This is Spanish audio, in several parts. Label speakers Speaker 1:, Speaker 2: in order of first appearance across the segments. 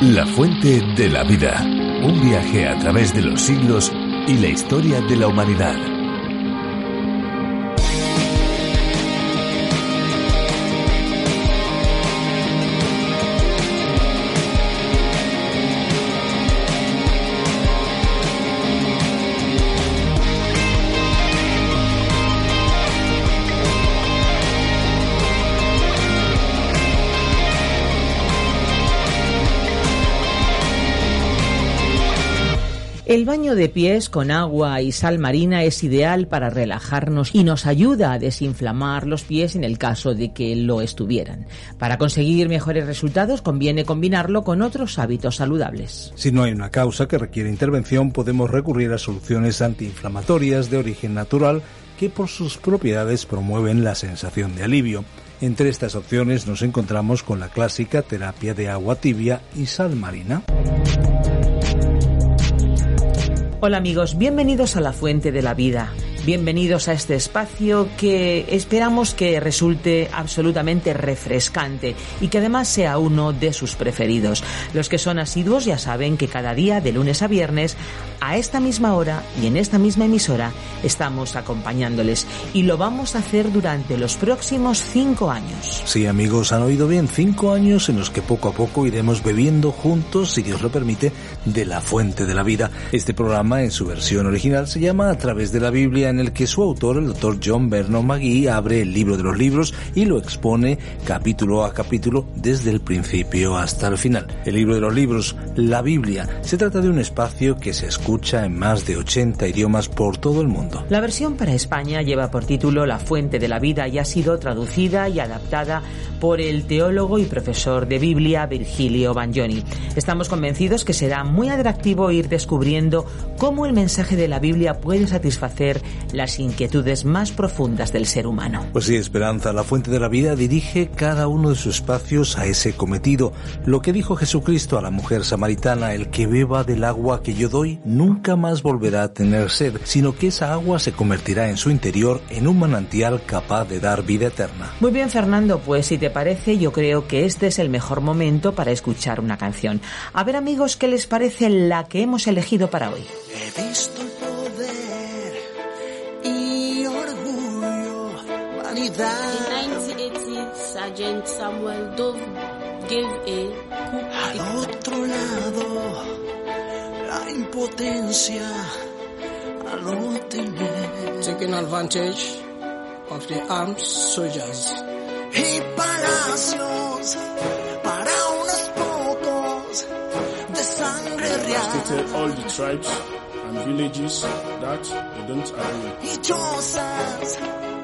Speaker 1: La fuente de la vida. Un viaje a través de los siglos y la historia de la humanidad.
Speaker 2: El baño de pies con agua y sal marina es ideal para relajarnos y nos ayuda a desinflamar los pies en el caso de que lo estuvieran. Para conseguir mejores resultados conviene combinarlo con otros hábitos saludables.
Speaker 3: Si no hay una causa que requiere intervención, podemos recurrir a soluciones antiinflamatorias de origen natural que por sus propiedades promueven la sensación de alivio. Entre estas opciones nos encontramos con la clásica terapia de agua tibia y sal marina.
Speaker 2: Hola amigos, bienvenidos a La Fuente de la Vida. Bienvenidos a este espacio que esperamos que resulte absolutamente refrescante y que además sea uno de sus preferidos. Los que son asiduos ya saben que cada día, de lunes a viernes, a esta misma hora y en esta misma emisora, estamos acompañándoles y lo vamos a hacer durante los próximos 5 años.
Speaker 3: Sí, amigos, han oído bien, 5 años en los que poco a poco iremos bebiendo juntos, si Dios lo permite, de la Fuente de la Vida. Este programa, en su versión original, se llama A través de la Biblia, en el que su autor, el Dr. John Vernon McGee, abre el libro de los libros y lo expone capítulo a capítulo desde el principio hasta el final. El libro de los libros, la Biblia, se trata de un espacio que se escucha en más de 80 idiomas por todo el mundo.
Speaker 2: La versión para España lleva por título La Fuente de la Vida y ha sido traducida y adaptada por el teólogo y profesor de Biblia Virgilio Bagnoni. Estamos convencidos que será muy atractivo ir descubriendo cómo el mensaje de la Biblia puede satisfacer las inquietudes más profundas del ser humano.
Speaker 3: Pues sí, Esperanza, la Fuente de la Vida dirige cada uno de sus espacios a ese cometido. Lo que dijo Jesucristo a la mujer samaritana: el que beba del agua que yo doy nunca más volverá a tener sed, sino que esa agua se convertirá en su interior en un manantial capaz de dar vida eterna.
Speaker 2: Muy bien, Fernando, pues si te parece, yo creo que este es el mejor momento para escuchar una canción. A ver, amigos, ¿qué les parece la que hemos elegido para hoy?
Speaker 4: He visto el poder y orgullo, vanidad.
Speaker 5: In 1980, Sergeant Samuel Dove gave a
Speaker 4: Al otro lado, la impotencia a no tener.
Speaker 6: Taking advantage of the armed soldiers.
Speaker 4: Y palacios para unos pocos de sangre real.
Speaker 7: Stated all the tribes and villages that they don't agree.
Speaker 4: Y chozas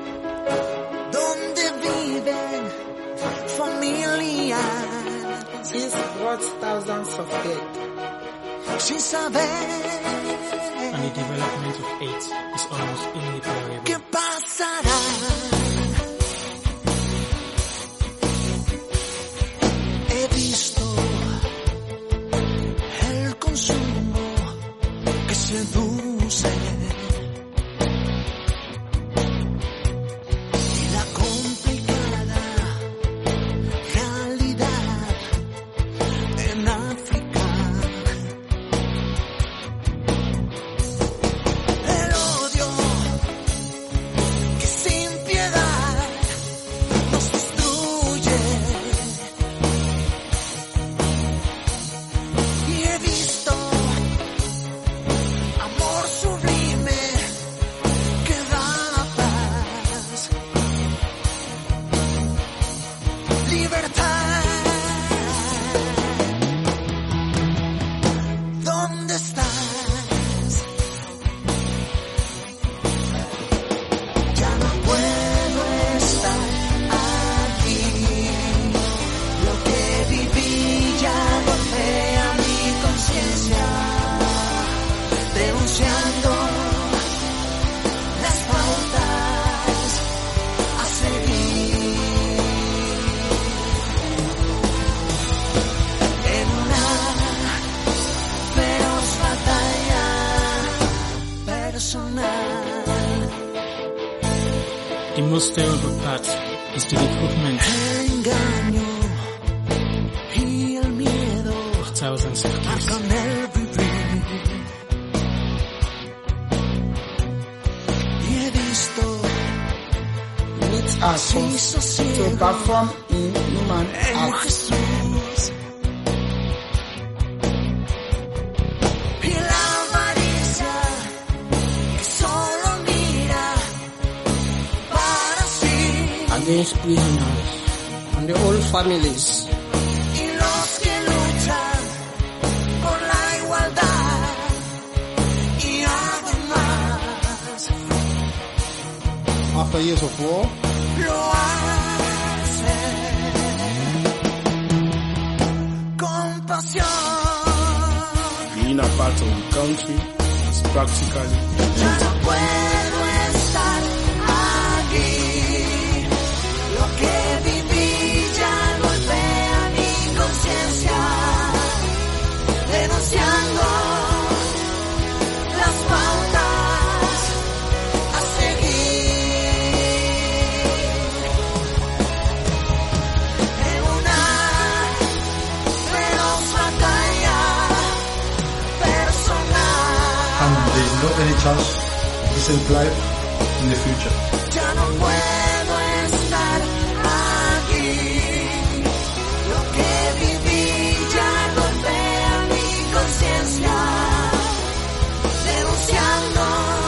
Speaker 4: donde viven familias.
Speaker 6: This brought thousands of dead.
Speaker 4: Sin saber
Speaker 8: And the development of AIDS is almost irreparable.
Speaker 4: qué pasará. He visto el consumo que seduce y la complicada realidad en África. El odio que sin piedad nos destruye. Y he visto amor sublime que da paz, libertad. ¿Dónde estás? Ya no puedo estar aquí. Lo que viví ya golpea mi conciencia, denunciando las pautas a seguir. En una feroz batalla personal.
Speaker 8: The most terrible part is the recruitment
Speaker 4: El engaño y el miedo
Speaker 8: of
Speaker 4: marcan el vivir. Y he visto
Speaker 6: It asks us to perform in human
Speaker 4: en
Speaker 6: acts.
Speaker 4: Jesús. Y la avaricia que solo mira para sí.
Speaker 6: Against prisoners and the whole families.
Speaker 4: Y los que luchan por la igualdad y además
Speaker 6: After years of war,
Speaker 4: lo hacen con pasión.
Speaker 7: Being a part of the country is practically
Speaker 4: Ya no puedo estar aquí. Lo que viví ya golpea mi conciencia, denunciando las pautas a seguir. En una feroz batalla personal.
Speaker 9: and there's not any chance of decent life in the future.
Speaker 4: Ya no puedo estar aquí. Lo que viví ya golpea mi conciencia, denunciando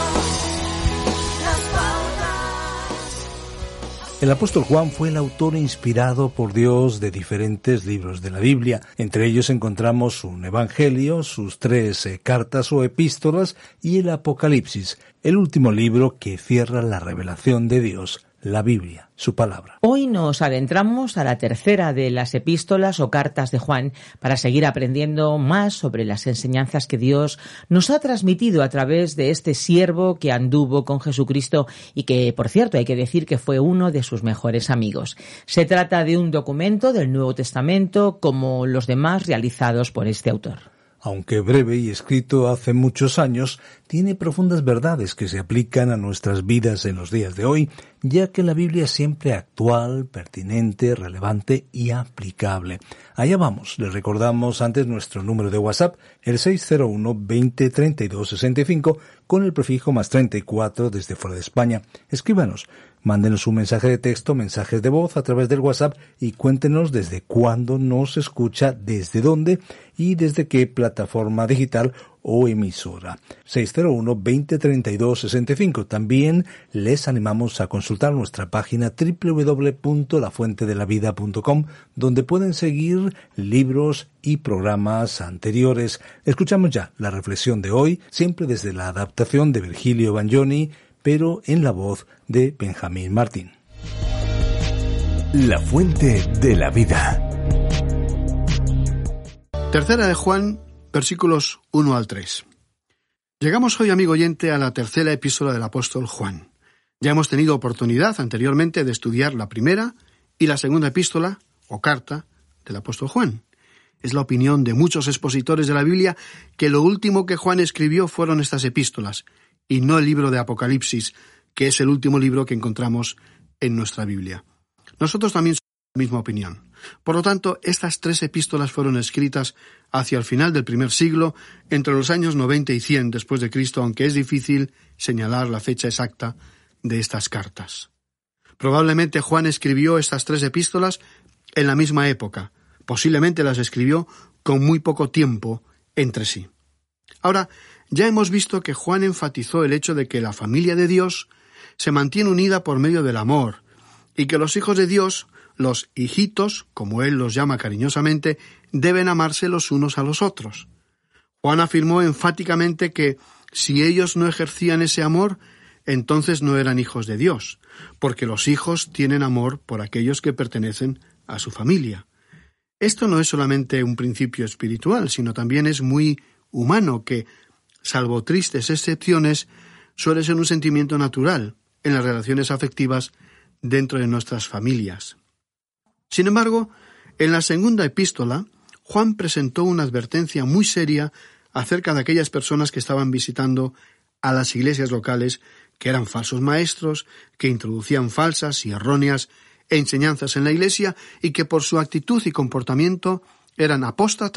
Speaker 4: las pautas.
Speaker 3: El apóstol Juan fue el autor inspirado por Dios de diferentes libros de la Biblia. Entre ellos encontramos un evangelio, sus 3 cartas o epístolas y el Apocalipsis, el último libro que cierra la revelación de Dios, la Biblia, su palabra.
Speaker 2: Hoy nos adentramos a la tercera de las epístolas o cartas de Juan para seguir aprendiendo más sobre las enseñanzas que Dios nos ha transmitido a través de este siervo que anduvo con Jesucristo y que, por cierto, hay que decir que fue uno de sus mejores amigos. Se trata de un documento del Nuevo Testamento como los demás realizados por este autor.
Speaker 3: Aunque breve y escrito hace muchos años, tiene profundas verdades que se aplican a nuestras vidas en los días de hoy, ya que la Biblia es siempre actual, pertinente, relevante y aplicable. Allá vamos, les recordamos antes nuestro número de WhatsApp, el 601 20 32 65, con el prefijo +34 desde fuera de España. Escríbanos. Mándenos un mensaje de texto, mensajes de voz a través del WhatsApp y cuéntenos desde cuándo nos escucha, desde dónde y desde qué plataforma digital o emisora. 601 20 32 65. También les animamos a consultar nuestra página www.lafuentedelavida.com, donde pueden seguir libros y programas anteriores. Escuchamos ya la reflexión de hoy, siempre desde la adaptación de Virgilio Bagnoni, pero en la voz de Benjamín Martín.
Speaker 1: La fuente de la vida.
Speaker 10: Tercera de Juan, versículos 1 al 3. Llegamos hoy, amigo oyente, a la tercera epístola del apóstol Juan. Ya hemos tenido oportunidad anteriormente de estudiar la primera y la segunda epístola, o carta, del apóstol Juan. Es la opinión de muchos expositores de la Biblia que lo último que Juan escribió fueron estas epístolas, y no el libro de Apocalipsis, que es el último libro que encontramos en nuestra Biblia. Nosotros también somos de la misma opinión. Por lo tanto, estas 3 epístolas fueron escritas hacia el final del primer siglo, entre los años 90 y 100 después de Cristo, aunque es difícil señalar la fecha exacta de estas cartas. Probablemente Juan escribió estas 3 epístolas en la misma época. Posiblemente las escribió con muy poco tiempo entre sí. Ahora, ya hemos visto que Juan enfatizó el hecho de que la familia de Dios se mantiene unida por medio del amor, y que los hijos de Dios, los hijitos, como él los llama cariñosamente, deben amarse los unos a los otros. Juan afirmó enfáticamente que si ellos no ejercían ese amor, entonces no eran hijos de Dios, porque los hijos tienen amor por aquellos que pertenecen a su familia. Esto no es solamente un principio espiritual, sino también es muy humano que, salvo tristes excepciones, suele ser un sentimiento natural en las relaciones afectivas dentro de nuestras familias. Sin embargo, en la segunda epístola, Juan presentó una advertencia muy seria acerca de aquellas personas que estaban visitando a las iglesias locales, que eran falsos maestros, que introducían falsas y erróneas enseñanzas en la iglesia y que por su actitud y comportamiento eran apóstatas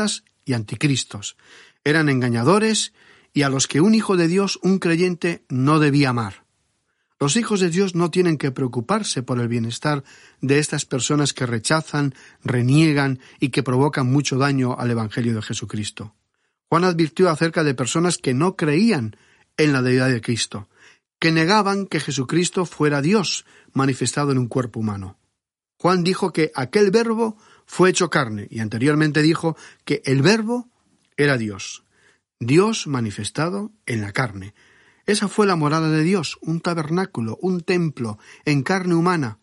Speaker 10: y anticristos. Eran engañadores y a los que un hijo de Dios, un creyente, no debía amar. Los hijos de Dios no tienen que preocuparse por el bienestar de estas personas que rechazan, reniegan y que provocan mucho daño al Evangelio de Jesucristo. Juan advirtió acerca de personas que no creían en la deidad de Cristo, que negaban que Jesucristo fuera Dios manifestado en un cuerpo humano. Juan dijo que aquel verbo fue hecho carne y anteriormente dijo que el verbo era Dios, Dios manifestado en la carne. Esa fue la morada de Dios, un tabernáculo, un templo en carne humana.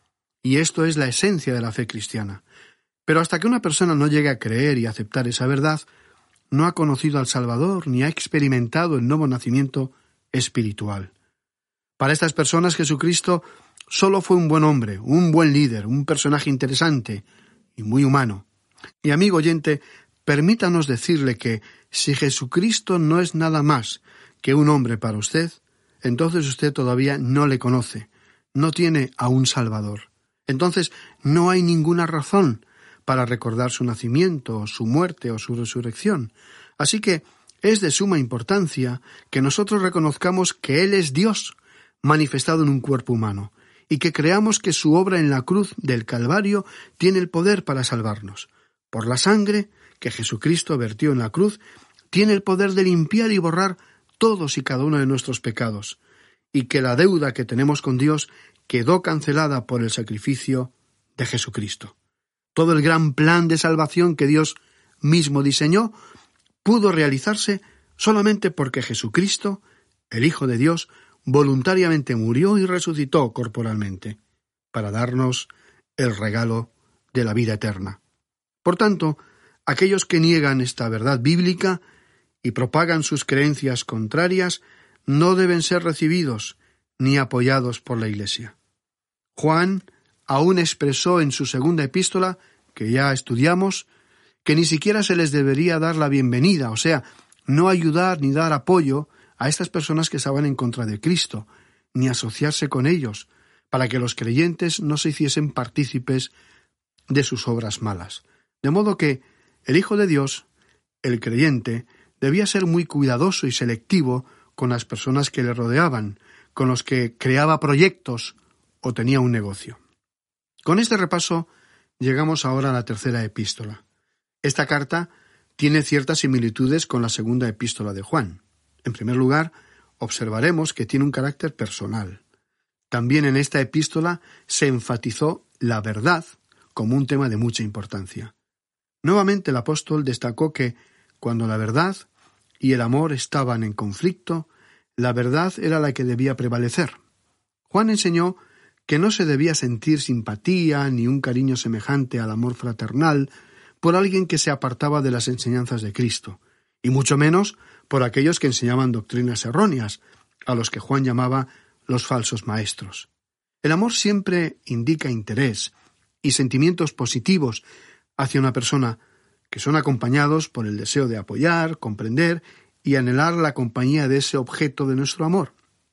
Speaker 10: Y esto es la esencia de la fe cristiana. Pero hasta que una persona no llegue a creer y aceptar esa verdad, no ha conocido al Salvador ni ha experimentado el nuevo nacimiento espiritual. Para estas personas Jesucristo solo fue un buen hombre, un buen líder, un personaje interesante y muy humano. Y amigo oyente, permítanos decirle que si Jesucristo no es nada más que un hombre para usted, entonces usted todavía no le conoce, no tiene a un Salvador. Entonces no hay ninguna razón para recordar su nacimiento, su muerte o su resurrección. Así que es de suma importancia que nosotros reconozcamos que Él es Dios manifestado en un cuerpo humano y que creamos que su obra en la cruz del Calvario tiene el poder para salvarnos. Por la sangre que Jesucristo vertió en la cruz, tiene el poder de limpiar y borrar todos y cada uno de nuestros pecados, y que la deuda que tenemos con Dios quedó cancelada por el sacrificio de Jesucristo. Todo el gran plan de salvación que Dios mismo diseñó pudo realizarse solamente porque Jesucristo, el Hijo de Dios, voluntariamente murió y resucitó corporalmente para darnos el regalo de la vida eterna. Por tanto, aquellos que niegan esta verdad bíblica y propagan sus creencias contrarias no deben ser recibidos ni apoyados por la Iglesia. Juan aún expresó en su segunda epístola, que ya estudiamos, que ni siquiera se les debería dar la bienvenida, o sea, no ayudar ni dar apoyo a estas personas que estaban en contra de Cristo, ni asociarse con ellos, para que los creyentes no se hiciesen partícipes de sus obras malas. De modo que el Hijo de Dios, el creyente, debía ser muy cuidadoso y selectivo con las personas que le rodeaban, con los que creaba proyectos o tenía un negocio. Con este repaso llegamos ahora a la tercera epístola. Esta carta tiene ciertas similitudes con la segunda epístola de Juan. En primer lugar, observaremos que tiene un carácter personal. También en esta epístola se enfatizó la verdad como un tema de mucha importancia. Nuevamente el apóstol destacó que cuando la verdad y el amor estaban en conflicto, la verdad era la que debía prevalecer. Juan enseñó que no se debía sentir simpatía ni un cariño semejante al amor fraternal por alguien que se apartaba de las enseñanzas de Cristo, y mucho menos por aquellos que enseñaban doctrinas erróneas, a los que Juan llamaba los falsos maestros. El amor siempre indica interés y sentimientos positivos hacia una persona que son acompañados por el deseo de apoyar, comprender y anhelar la compañía de ese objeto de nuestro amor.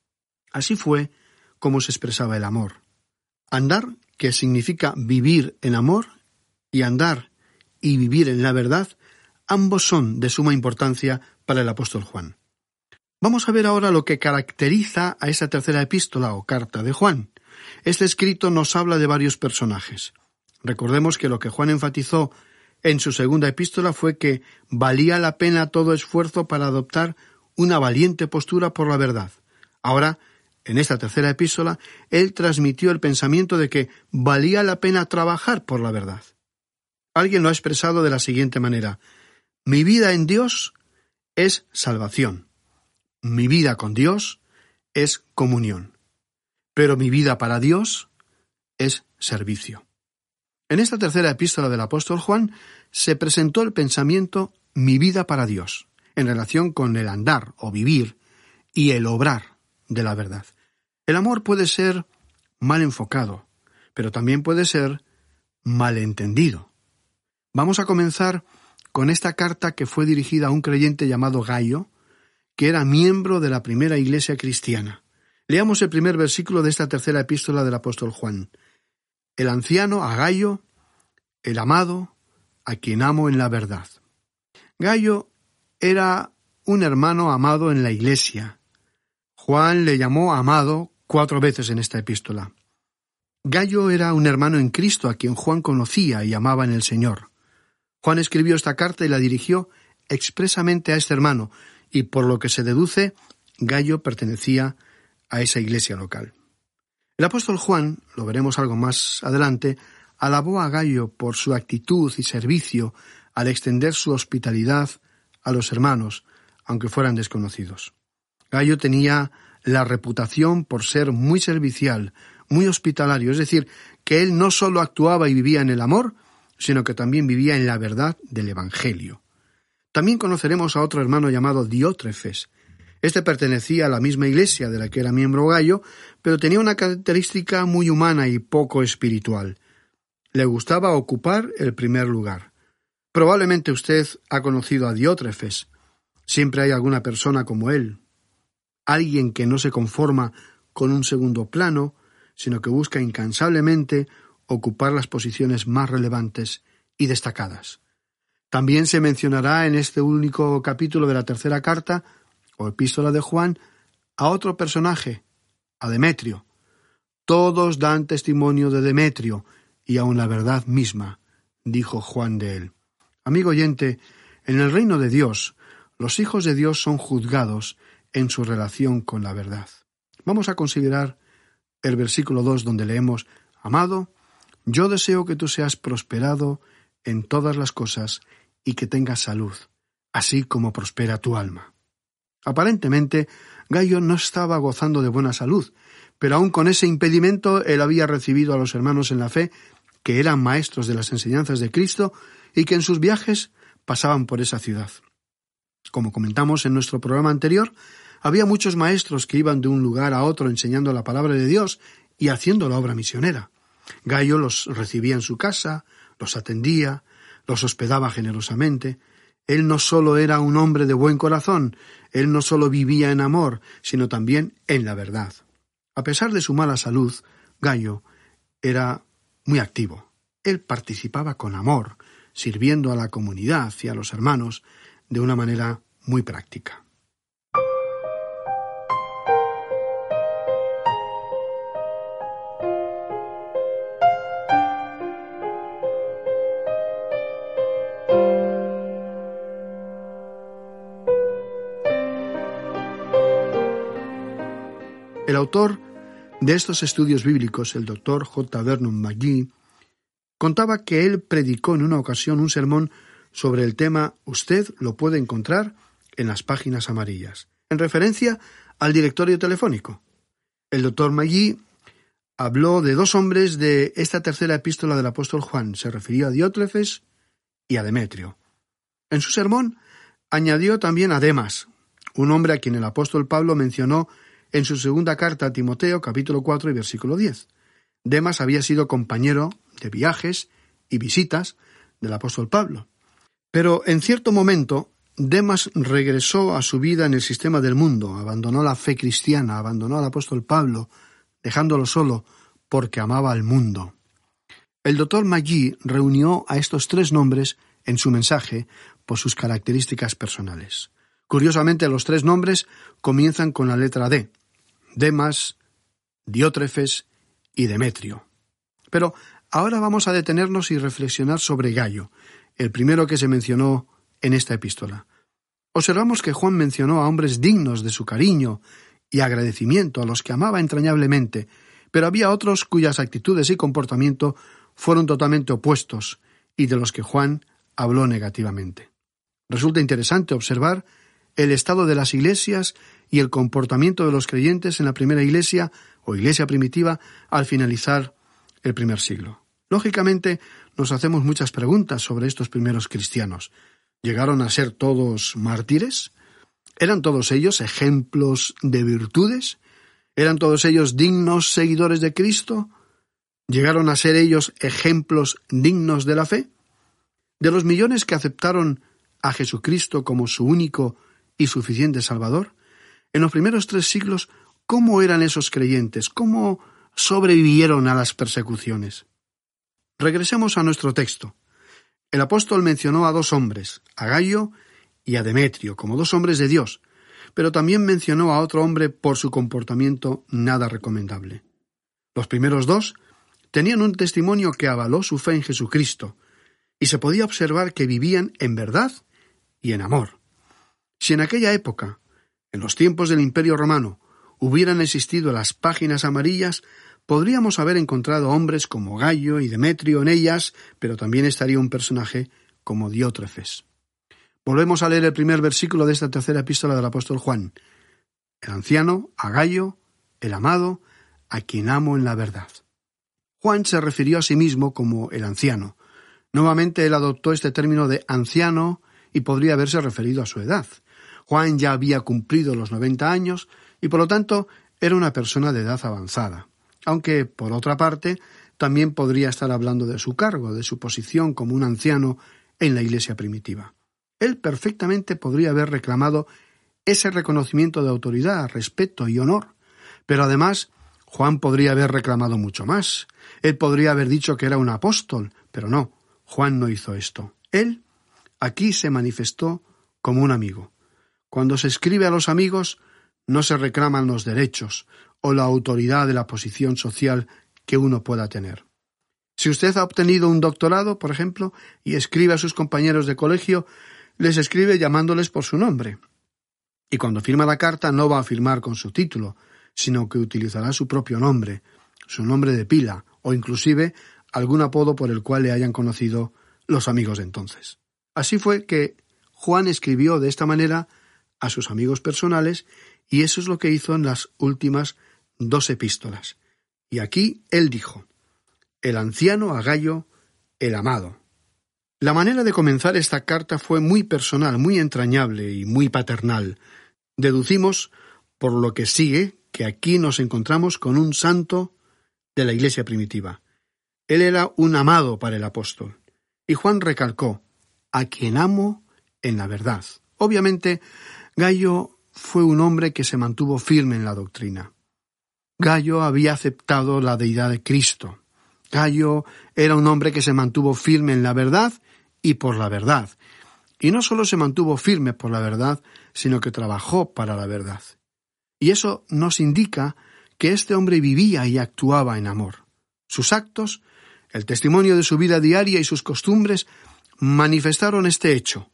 Speaker 10: Así fue como se expresaba el amor. Andar, que significa vivir en amor, y andar y vivir en la verdad, ambos son de suma importancia para el apóstol Juan. Vamos a ver ahora lo que caracteriza a esa tercera epístola o carta de Juan. Este escrito nos habla de varios personajes. Recordemos que lo que Juan enfatizó en su segunda epístola fue que valía la pena todo esfuerzo para adoptar una valiente postura por la verdad. Ahora, en esta tercera epístola, él transmitió el pensamiento de que valía la pena trabajar por la verdad. Alguien lo ha expresado de la siguiente manera: mi vida en Dios es salvación. Mi vida con Dios es comunión. Pero mi vida para Dios es servicio. En esta tercera epístola del apóstol Juan se presentó el pensamiento mi vida para Dios, en relación con el andar o vivir y el obrar de la verdad. El amor puede ser mal enfocado, pero también puede ser mal entendido. Vamos a comenzar con esta carta que fue dirigida a un creyente llamado Gayo, que era miembro de la primera iglesia cristiana. Leamos el primer versículo de esta tercera epístola del apóstol Juan. El anciano a Gayo, el amado, a quien amo en la verdad. Gayo era un hermano amado en la Iglesia. Juan le llamó amado 4 veces en esta epístola. Gayo era un hermano en Cristo a quien Juan conocía y amaba en el Señor. Juan escribió esta carta y la dirigió expresamente a este hermano, y por lo que se deduce, Gayo pertenecía a esa iglesia local. El apóstol Juan, lo veremos algo más adelante, alabó a Gayo por su actitud y servicio al extender su hospitalidad a los hermanos, aunque fueran desconocidos. Gayo tenía la reputación por ser muy servicial, muy hospitalario, es decir, que él no solo actuaba y vivía en el amor, sino que también vivía en la verdad del Evangelio. También conoceremos a otro hermano llamado Diótrefes. Este pertenecía a la misma iglesia de la que era miembro Gayo, pero tenía una característica muy humana y poco espiritual. Le gustaba ocupar el primer lugar. Probablemente usted ha conocido a Diótrefes. Siempre hay alguna persona como él. Alguien que no se conforma con un segundo plano, sino que busca incansablemente ocupar las posiciones más relevantes y destacadas. También se mencionará en este único capítulo de la tercera carta, o epístola de Juan, a otro personaje, a Demetrio. Todos dan testimonio de Demetrio, y aun la verdad misma, dijo Juan de él. Amigo oyente, en el reino de Dios, los hijos de Dios son juzgados en su relación con la verdad. Vamos a considerar el versículo 2 donde leemos: Amado, yo deseo que tú seas prosperado en todas las cosas y que tengas salud, así como prospera tu alma. Aparentemente, Gayo no estaba gozando de buena salud, pero aun con ese impedimento él había recibido a los hermanos en la fe que eran maestros de las enseñanzas de Cristo y que en sus viajes pasaban por esa ciudad. Como comentamos en nuestro programa anterior, había muchos maestros que iban de un lugar a otro enseñando la palabra de Dios y haciendo la obra misionera. Gayo los recibía en su casa, los atendía, los hospedaba generosamente. Él no solo era un hombre de buen corazón, él no solo vivía en amor, sino también en la verdad. A pesar de su mala salud, Gayo era muy activo. Él participaba con amor, sirviendo a la comunidad y a los hermanos de una manera muy práctica. El autor de estos estudios bíblicos, el Dr. J. Vernon McGee, contaba que él predicó en una ocasión un sermón sobre el tema Usted lo puede encontrar en las páginas amarillas, en referencia al directorio telefónico. El Dr. McGee habló de 2 hombres de esta tercera epístola del apóstol Juan. Se refirió a Diótrefes y a Demetrio. En su sermón añadió también a Demas, un hombre a quien el apóstol Pablo mencionó en su segunda carta a Timoteo, capítulo 4 y versículo 10. Demas había sido compañero de viajes y visitas del apóstol Pablo. Pero en cierto momento, Demas regresó a su vida en el sistema del mundo, abandonó la fe cristiana, abandonó al apóstol Pablo, dejándolo solo porque amaba al mundo. El Dr. McGee reunió a estos 3 nombres en su mensaje por sus características personales. Curiosamente, los 3 nombres comienzan con la letra D: Demas, Diótrefes y Demetrio. Pero ahora vamos a detenernos y reflexionar sobre Gayo, el primero que se mencionó en esta epístola. Observamos que Juan mencionó a hombres dignos de su cariño y agradecimiento, a los que amaba entrañablemente, pero había otros cuyas actitudes y comportamiento fueron totalmente opuestos y de los que Juan habló negativamente. Resulta interesante observar el estado de las iglesias y el comportamiento de los creyentes en la primera iglesia o iglesia primitiva al finalizar el primer siglo. Lógicamente, nos hacemos muchas preguntas sobre estos primeros cristianos. ¿Llegaron a ser todos mártires? ¿Eran todos ellos ejemplos de virtudes? ¿Eran todos ellos dignos seguidores de Cristo? ¿Llegaron a ser ellos ejemplos dignos de la fe? De los millones que aceptaron a Jesucristo como su único y suficiente Salvador, en los primeros 3 siglos, ¿cómo eran esos creyentes? ¿Cómo sobrevivieron a las persecuciones? Regresemos a nuestro texto. El apóstol mencionó a 2 hombres, a Gayo y a Demetrio como dos hombres de Dios, pero también mencionó a otro hombre por su comportamiento nada recomendable. Los primeros dos tenían un testimonio que avaló su fe en Jesucristo, y se podía observar que vivían en verdad y en amor. Si en aquella época, en los tiempos del Imperio Romano, hubieran existido las páginas amarillas, podríamos haber encontrado hombres como Gayo y Demetrio en ellas, pero también estaría un personaje como Diótrefes. Volvemos a leer el primer versículo de esta tercera epístola del apóstol Juan. El anciano, a Gayo, el amado, a quien amo en la verdad. Juan se refirió a sí mismo como el anciano. Nuevamente él adoptó este término de anciano y podría haberse referido a su edad. Juan ya había cumplido los 90 años y por lo tanto era una persona de edad avanzada. Aunque, por otra parte, también podría estar hablando de su cargo, de su posición como un anciano en la iglesia primitiva. Él perfectamente podría haber reclamado ese reconocimiento de autoridad, respeto y honor. Pero además, Juan podría haber reclamado mucho más. Él podría haber dicho que era un apóstol, pero no, Juan no hizo esto. Él aquí se manifestó como un amigo. Cuando se escribe a los amigos, no se reclaman los derechos o la autoridad de la posición social que uno pueda tener. Si usted ha obtenido un doctorado, por ejemplo, y escribe a sus compañeros de colegio, les escribe llamándoles por su nombre. Y cuando firma la carta no va a firmar con su título, sino que utilizará su propio nombre, su nombre de pila, o inclusive algún apodo por el cual le hayan conocido los amigos de entonces. Así fue que Juan escribió de esta manera a sus amigos personales, y eso es lo que hizo en las últimas 2 epístolas. Y aquí él dijo: el anciano a Gayo, el amado. La manera de comenzar esta carta fue muy personal, muy entrañable y muy paternal. Deducimos, por lo que sigue, que aquí nos encontramos con un santo de la iglesia primitiva. Él era un amado para el apóstol. Y Juan recalcó: a quien amo en la verdad. Obviamente, Gayo fue un hombre que se mantuvo firme en la doctrina. Gayo había aceptado la deidad de Cristo. Gayo era un hombre que se mantuvo firme en la verdad y por la verdad. Y no solo se mantuvo firme por la verdad, sino que trabajó para la verdad. Y eso nos indica que este hombre vivía y actuaba en amor. Sus actos, el testimonio de su vida diaria y sus costumbres manifestaron este hecho.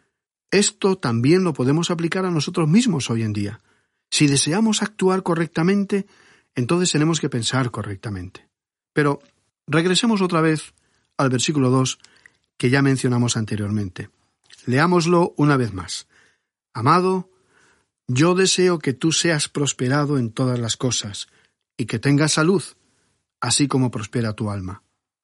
Speaker 10: Esto también lo podemos aplicar a nosotros mismos hoy en día. Si deseamos actuar correctamente, entonces tenemos que pensar correctamente. Pero regresemos otra vez al versículo 2 que ya mencionamos anteriormente. Leámoslo una vez más. Amado, yo deseo que tú seas prosperado en todas las cosas y que tengas salud, así como prospera tu alma.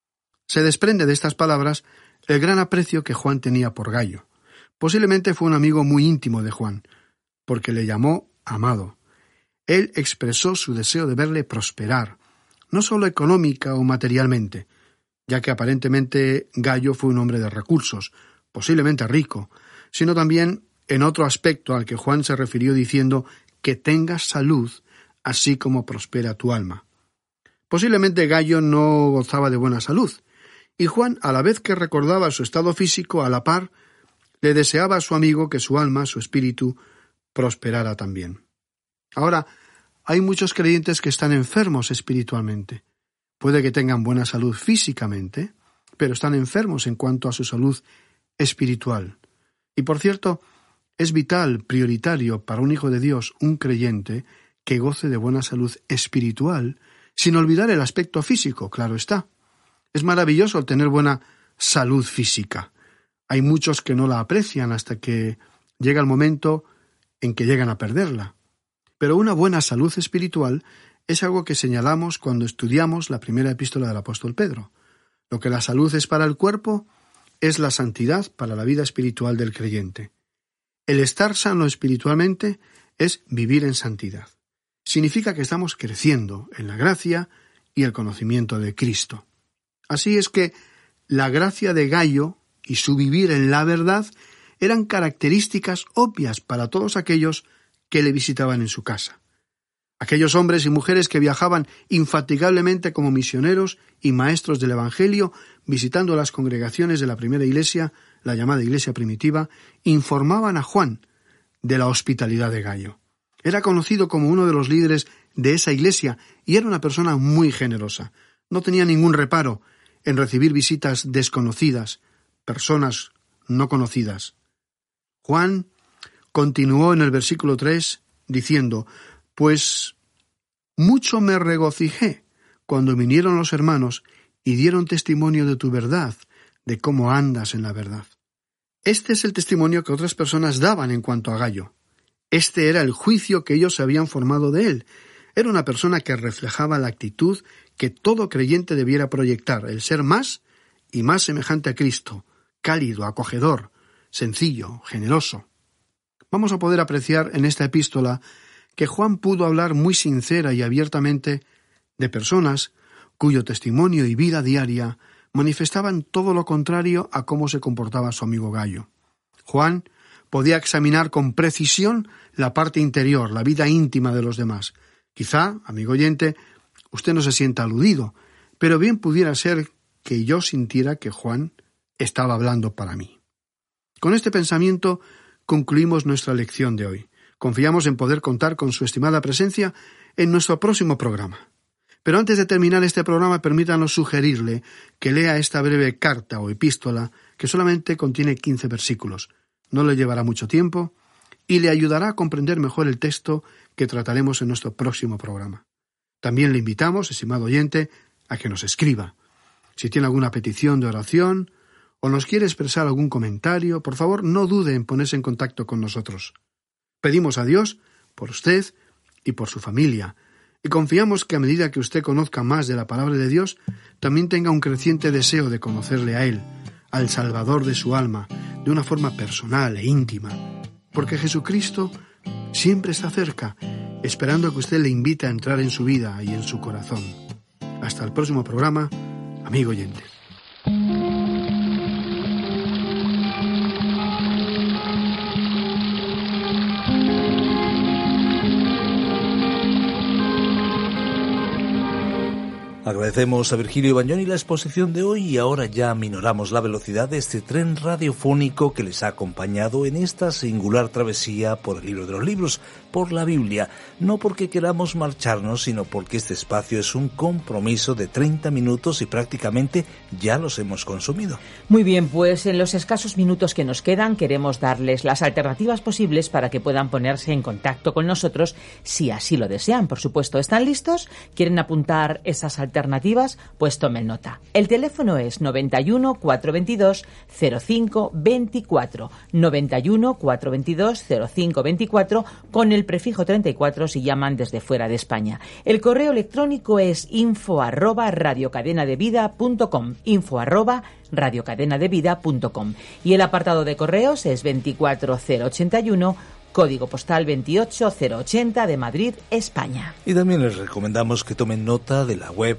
Speaker 10: Se desprende de estas palabras el gran aprecio que Juan tenía por Gayo. Posiblemente fue un amigo muy íntimo de Juan, porque le llamó amado. Él expresó su deseo de verle prosperar, no solo económica o materialmente, ya que aparentemente Gayo fue un hombre de recursos, posiblemente rico, sino también en otro aspecto al que Juan se refirió diciendo que tengas salud, así como prospera tu alma. Posiblemente Gayo no gozaba de buena salud, y Juan, a la vez que recordaba su estado físico, a la par, le deseaba a su amigo que su alma, su espíritu, prosperara también. Ahora, hay muchos creyentes que están enfermos espiritualmente. Puede que tengan buena salud físicamente, pero están enfermos en cuanto a su salud espiritual. Y por cierto, es vital, prioritario para un hijo de Dios, un creyente, que goce de buena salud espiritual, sin olvidar el aspecto físico, claro está. Es maravilloso tener buena salud física. Hay muchos que no la aprecian hasta que llega el momento en que llegan a perderla. Pero una buena salud espiritual es algo que señalamos cuando estudiamos la primera epístola del apóstol Pedro. Lo que la salud es para el cuerpo, es la santidad para la vida espiritual del creyente. El estar sano espiritualmente es vivir en santidad. Significa que estamos creciendo en la gracia y el conocimiento de Cristo. Así es que la gracia de Gayo y su vivir en la verdad eran características obvias para todos aquellos que le visitaban en su casa. Aquellos hombres y mujeres que viajaban infatigablemente como misioneros y maestros del Evangelio, visitando las congregaciones de la primera iglesia, la llamada iglesia primitiva, informaban a Juan de la hospitalidad de Gayo. Era conocido como uno de los líderes de esa iglesia y era una persona muy generosa. No tenía ningún reparo en recibir visitas desconocidas, personas no conocidas. Juan continuó en el versículo 3 diciendo: «Pues mucho me regocijé cuando vinieron los hermanos y dieron testimonio de tu verdad, de cómo andas en la verdad». Este es el testimonio que otras personas daban en cuanto a Gayo. Este era el juicio que ellos se habían formado de él. Era una persona que reflejaba la actitud que todo creyente debiera proyectar, el ser más y más semejante a Cristo, cálido, acogedor, sencillo, generoso. Vamos a poder apreciar en esta epístola que Juan pudo hablar muy sincera y abiertamente de personas cuyo testimonio y vida diaria manifestaban todo lo contrario a cómo se comportaba su amigo Gayo. Juan podía examinar con precisión la parte interior, la vida íntima de los demás. Quizá, amigo oyente, usted no se sienta aludido, pero bien pudiera ser que yo sintiera que Juan estaba hablando para mí. Con este pensamiento concluimos nuestra lección de hoy. Confiamos en poder contar con su estimada presencia en nuestro próximo programa. Pero antes de terminar este programa, permítanos sugerirle que lea esta breve carta o epístola que solamente contiene 15 versículos. No le llevará mucho tiempo y le ayudará a comprender mejor el texto que trataremos en nuestro próximo programa. También le invitamos, estimado oyente, a que nos escriba. Si tiene alguna petición de oración o nos quiere expresar algún comentario, por favor no dude en ponerse en contacto con nosotros. Pedimos a Dios por usted y por su familia, y confiamos que a medida que usted conozca más de la palabra de Dios, también tenga un creciente deseo de conocerle a Él, al Salvador de su alma, de una forma personal e íntima, porque Jesucristo siempre está cerca, esperando que usted le invite a entrar en su vida y en su corazón. Hasta el próximo programa, amigo oyente.
Speaker 3: Agradecemos a Virgilio Bagnoni la exposición de hoy y ahora ya minoramos la velocidad de este tren radiofónico que les ha acompañado en esta singular travesía por el libro de los libros, por la Biblia, no porque queramos marcharnos, sino porque este espacio es un compromiso de 30 minutos y prácticamente ya los hemos consumido.
Speaker 2: Muy bien, pues en los escasos minutos que nos quedan queremos darles las alternativas posibles para que puedan ponerse en contacto con nosotros si así lo desean. Por supuesto, ¿están listos? ¿Quieren apuntar esas alternativas? Pues tomen nota. El teléfono es 91 422 05 24, 91 422 05 24 con el prefijo 34 si llaman desde fuera de España. El correo electrónico es info@radiocadenadevida.com, info@radiocadenadevida.com, y el apartado de correos es 24081, código postal 28080 de Madrid, España.
Speaker 3: Y también les recomendamos que tomen nota de la web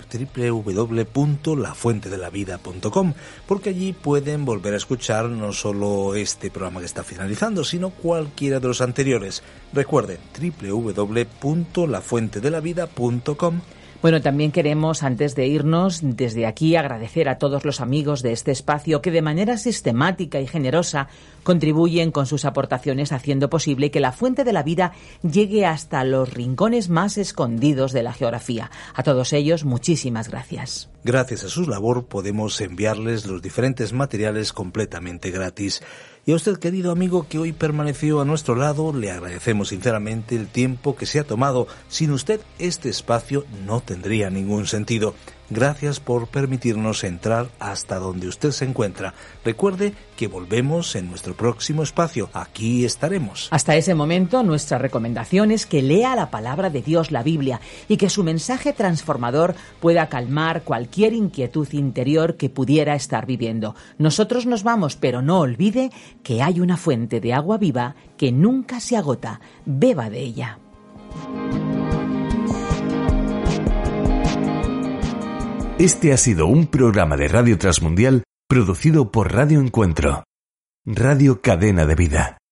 Speaker 3: www.lafuentedelavida.com, porque allí pueden volver a escuchar no solo este programa que está finalizando, sino cualquiera de los anteriores. Recuerden, www.lafuentedelavida.com.
Speaker 2: Bueno, también queremos, antes de irnos, desde aquí agradecer a todos los amigos de este espacio que de manera sistemática y generosa contribuyen con sus aportaciones haciendo posible que la Fuente de la Vida llegue hasta los rincones más escondidos de la geografía. A todos ellos, muchísimas gracias.
Speaker 3: Gracias a su labor podemos enviarles los diferentes materiales completamente gratis. Y a usted, querido amigo, que hoy permaneció a nuestro lado, le agradecemos sinceramente el tiempo que se ha tomado. Sin usted, este espacio no tendría ningún sentido. Gracias por permitirnos entrar hasta donde usted se encuentra. Recuerde que volvemos en nuestro próximo espacio. Aquí estaremos.
Speaker 2: Hasta ese momento, nuestra recomendación es que lea la palabra de Dios, la Biblia, y que su mensaje transformador pueda calmar cualquier inquietud interior que pudiera estar viviendo. Nosotros nos vamos, pero no olvide que hay una fuente de agua viva que nunca se agota. Beba de ella.
Speaker 1: Este ha sido un programa de Radio Transmundial producido por Radio Encuentro, Radio Cadena de Vida.